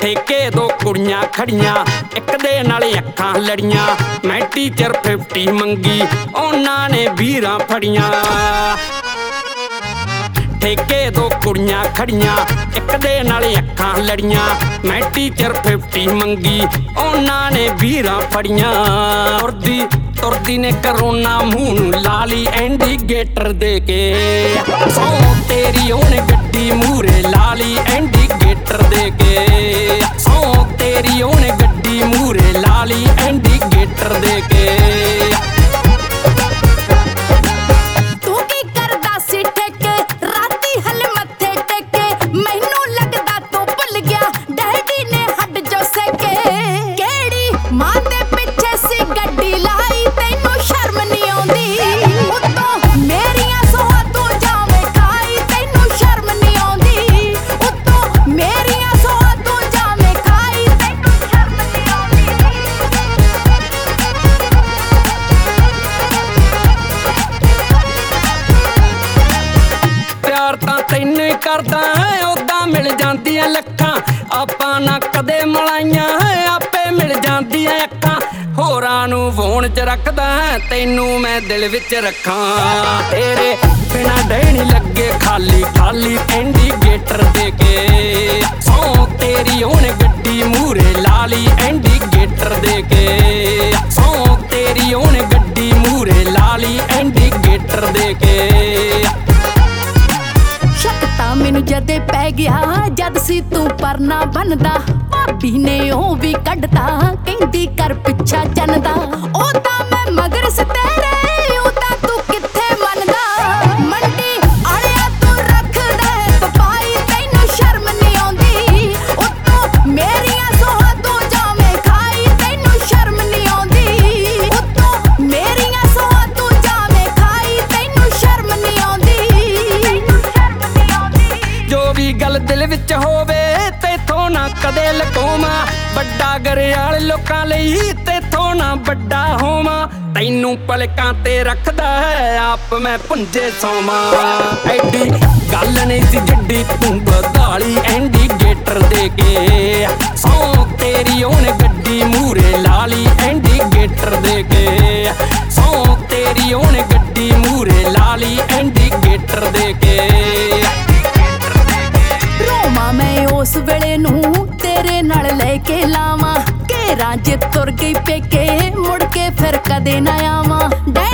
ਠੇਕੇ ਦੋ ਕੁੜੀਆਂ ਖੜੀਆਂ, ਇੱਕ ਦੇ ਨਾਲ ਅੱਖਾਂ ਲੜੀਆਂ। ਮੈਂ ਟੀਚਰ 50 ਮੰਗੀ, ਉਹਨਾਂ ਨੇ 20 ਫੜੀਆਂ। ਠੇਕੇ ਦੋ ਕੁੜੀਆਂ ਖੜੀਆਂ, ਇੱਕ ਦੇ ਨਾਲ ਅੱਖਾਂ ਲੜੀਆਂ। ਮੈਂ ਟੀਚਰ 50 ਮੰਗੀ, ਉਹਨਾਂ ਨੇ 20 ਫੜੀਆਂ। ਤੁਰਦੀ ਨੇ ਕਰੋਨਾ ਮੂੰਹ ਨੂੰ ਲਾ ਲਈ ਇੰਡੀਕੇਟਰ ਦੇ ਕੇ। ਸੌ ਤੇਰੀ ਉਹਨੇ ਗੱਡੀ ਮੂਹਰੇ ਲਾ ਲਈ ਇੰਡੀਕੇਟਰ ਦੇ ਕੇ। ਸੌ ਤੇਰੀ ਉਹਨੇ ਗੱਡੀ ਮੂਹਰੇ ਲਾ ਲਈ ਇੰਡੀਕੇਟਰ ਦੇ ਕੇ। ਤੈਨੂੰ ਕਰਦਾ ਉਦਾਂ ਮਿਲ ਜਾਂਦੀਆਂ ਲੱਖਾਂ, ਆਪਾਂ ਨਾ ਕਦੇ ਮਲਾਈਆਂ ਆਪੇ ਮਿਲ ਜਾਂਦੀਆਂ ਅੱਖਾਂ। ਹੋਰਾਂ ਨੂੰ ਫੋਨ 'ਚ ਰੱਖਦਾ, ਤੈਨੂੰ ਮੈਂ ਦਿਲ ਵਿੱਚ ਰੱਖਾਂ। ਤੇਰੇ ਬਿਨਾਂ ਡੈਣੀ ਲੱਗੇ ਖਾਲੀ ਖਾਲੀ ਇੰਡੀਕੇਟਰ ਦੇ ਕੇ। ਸੌ ਤੇਰੀ ਉਹਨੇ ਗੱਡੀ ਮੂਹਰੇ ਲਾ ਲਈ ਇੰਡੀਕੇਟਰ ਦੇ ਕੇ। ਸੌ ਤੇਰੀ ਉਹਨੇ ਗੱਡੀ ਮੂਹਰੇ ਲਾ ਲਈ ਇੰਡੀਕੇਟਰ ਦੇ ਕੇ। ਮੈਨੂੰ ਜਦੇ ਪੈ ਗਿਆ ਜਦ ਸੀ ਤੂੰ ਪਰਨਾ ਬੰਨਦਾ। ਭਾਬੀ ਨੇ ਉਹ ਵੀ ਕੱਢਤਾ, ਕਹਿੰਦੀ ਕਰ ਪਿੱਛਾ ਚੰਨਦਾ। ਉਹ ਤਾਂ ਮੈਂ ਮਗਰ ਸੀ ਤੇਰੇ, ਉਹ ਤਾਂ ਤੂੰ ਕਿੱਥੇ ਮੰਨਦਾ। ਮੰਡੀ ਆਲਿਆ ਤੂੰ ਰੱਖਦਾ ਪਪਾਈ, ਤੈਨੂੰ ਸ਼ਰਮ ਨਹੀਂ ਆਉਂਦੀ। ਉੱਤੋਂ ਮੇਰੀਆਂ ਸੋਹਾਂ ਤੂੰ ਜਾਵੇਂ ਖਾਈ, ਤੈਨੂੰ ਸ਼ਰਮ ਨਹੀਂ ਆਉਂਦੀ। ਉੱਤੋਂ ਮੇਰੀਆਂ ਸੋਹਾਂ ਤੂੰ ਜਾਵੇਂ ਖਾਈ, ਤੈਨੂੰ ਸ਼ਰਮ ਨਹੀਂ ਆਉਂਦੀ। ਜੋ ਵੀ ਗੱਲ ਦਿਲ ਵਿੱਚ ਹੋਵੇ ਤੇਥੋਂ ਨਾ ਕਦੇ ਲਕੋਵਾਂ। ਵੱਡਾ ਗਰੇਵਾਲ ਲੋਕਾਂ ਲਈ ਤੇਥੋਂ ਨਾ ਵੱਡਾ ਹੋਵਾਂ। ਤੈਨੂੰ ਪਲਕਾਂ ਤੇ ਰੱਖਦਾ ਹੈ ਆਪ ਮੈਂ ਪੁੰਜੇ ਸੋਵਾਂ। ਐਡੀ ਗੱਲ ਨਹੀਂ ਸੀ ਜਿੱਡੀ ਤੂੰ ਵਧਾਲੀ ਇੰਡੀਕੇਟਰ ਦੇ ਕੇ। ਸੌ ਤੇਰੀ ਉਹਨੇ ਗੱਡੀ ਮੂਹਰੇ ਲਾ ਲਈ ਇੰਡੀਕੇਟਰ ਦੇ ਕੇ। ਸੌ ਤੇਰੀ ਉਹਨੇ ਗੱਡੀ ਮੂਹਰੇ ਲਾ ਲਈ ਇੰਡੀਕੇਟਰ ਦੇ ਕੇ। ਮੈਂ ਉਸ ਵੇਲੇ ਨੂੰ ਤੇਰੇ ਨਾਲ ਲੈ ਕੇ ਲਾਵਾਂ। ਘੇਰਾਂ 'ਚ ਤੁਰ ਗਈ ਪੇਕੇ, ਮੁੜ ਕੇ ਫਿਰ ਕਦੇ ਨਾ ਆਵਾਂ।